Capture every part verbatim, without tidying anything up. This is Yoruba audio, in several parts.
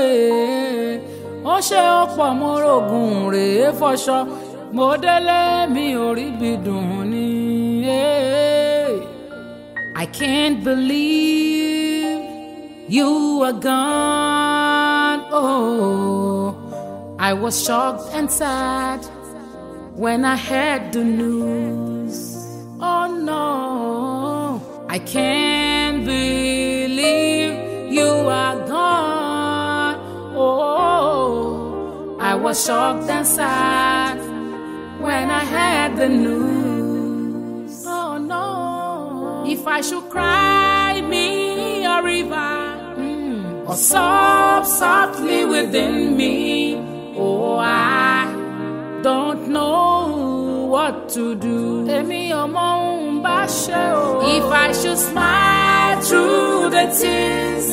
ó ṣe ọ̀pọ̀ mo rògùn rèé fọṣọ mo délé mi ò rí bí dùn ní. I can't believe you are gone. Oh, I was shocked and sad when I heard the news. Oh no, I can't believe you are gone. Oh, I was shocked and sad when I heard the news. Oh no, if I should cry me a river, mm, or sob softly within me, oh I don't know what to do. Èmi ò mọ ohun bá ṣe o. If I should smile through the tears,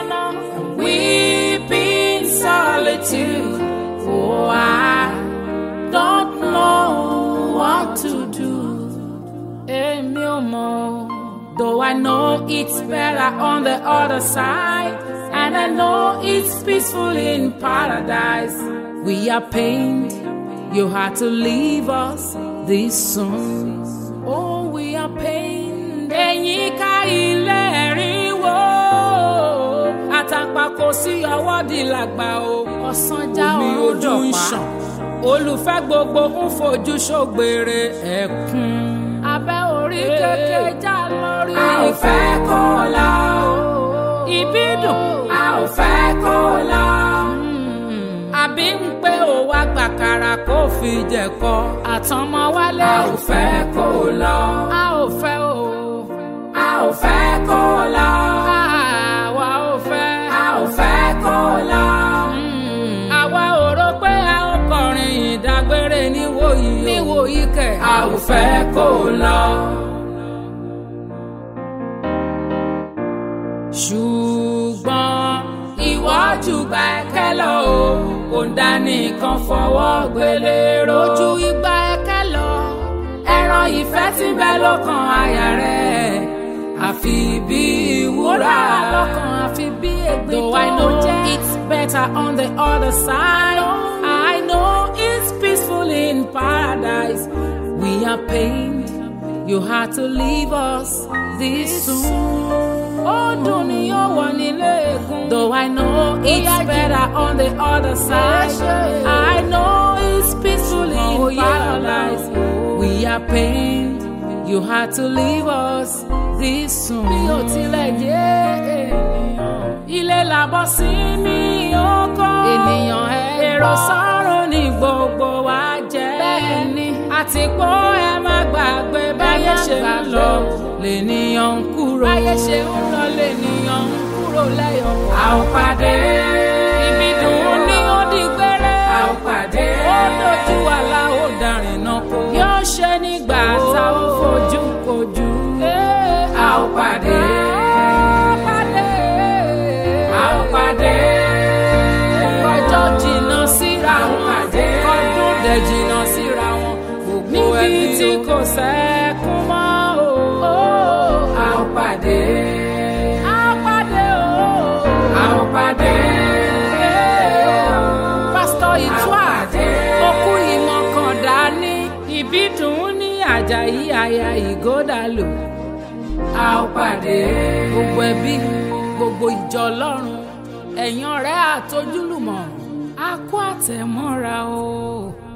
weep in solitude, oh I don't know what to do. Èmi ò mọ, though I know it's better on the other side, and I know it's peaceful in paradise. We are pained you had to leave us this soon. Oh, we are pained. Ẹ̀yin ká ilé ẹ̀rín wò, àtàpà kò sí ọwọ́ di làgbà o. Ọ̀sán já ojú ń ṣàn, olùfẹ́ gbogbo ń fojú ṣògbèrè ẹ̀kún. Abẹ́ orí kékeré já lórí. A ò fẹ́ kó lọ o. Ìbídùn. A ò fẹ́ kó lọ. Àbí ń pé ó wá gbàkàrà kó fi jẹ̀kọ àtọmọ wálé. A ò fẹ́ kó lọ. A ò fẹ́ o. A ò fẹ́ kó lọ. Àwa ò fẹ́. A ò fẹ́ kó lọ. Àwa ò rò pé a ó kọrin ìdágbére níwòyí. Níwòyí kẹ̀. A ò fẹ́ kó lọ. Ṣùgbọ́n ìwọ jù gbà ẹ̀kẹ́ lọ o. Òǹdà nìkan fọwọ́ gbélé rojú igba ẹ̀kẹ́ lọ. Ẹran ìfẹ́ tí ń bẹ lọ́kàn àyà rẹ̀, àfi bí ìwúrà lọ́kàn, àfi bí ègbìn tó jẹ́. Though I know it's better on the other side, I know it's peaceful in paradise. We are pained you had to leave us this soon. Ó dùn ní ó wọ nílé ègún. Though I know it's better on the other side, I know it's peaceful in paradise. We are pained you had to leave us this soon. Bí o tilẹ̀ dé ènìyàn, ilé làbọ̀ sí mi ó kọ́. Ènìyàn èrò sọ́run ní gbogbo wa jẹ́. Bẹ́ẹ̀ni àti pé ẹ má gbàgbé báyé ṣe ń lọ lènìyàn ń kúrò. Báyé ṣe ń lọ lènìyàn ń kúrò lẹ́yọ̀. A ò pàdé. Ibi dùn ní ó di gbére. A ò pàdé. Ó dojú àlá ó darin náà kó. Yóò ṣe nígbà tá ò fojú kojú. A ò pàdé. A ò pàdé. Ọjọ́ jìnnà síra wọn. Ọdún dẹ̀ jìnnà síra wọn. Gbogbo ẹbí tí kò sẹ́kún mọ́ o. A ò pàdé. A ò pàdé o. A ò pàdé. Pásítọ̀ Ìtúà okú ìmọ̀kàndá ní Ìbídùn ní Àjàyí aya Ìgódàlù. A ò pàdé. Gbogbo ẹbí gbogbo ìjọ Ọlọ́run ẹ̀yin ọ̀rẹ́ àtojúlùmọ̀ a kó àtẹ̀mọ́ra o.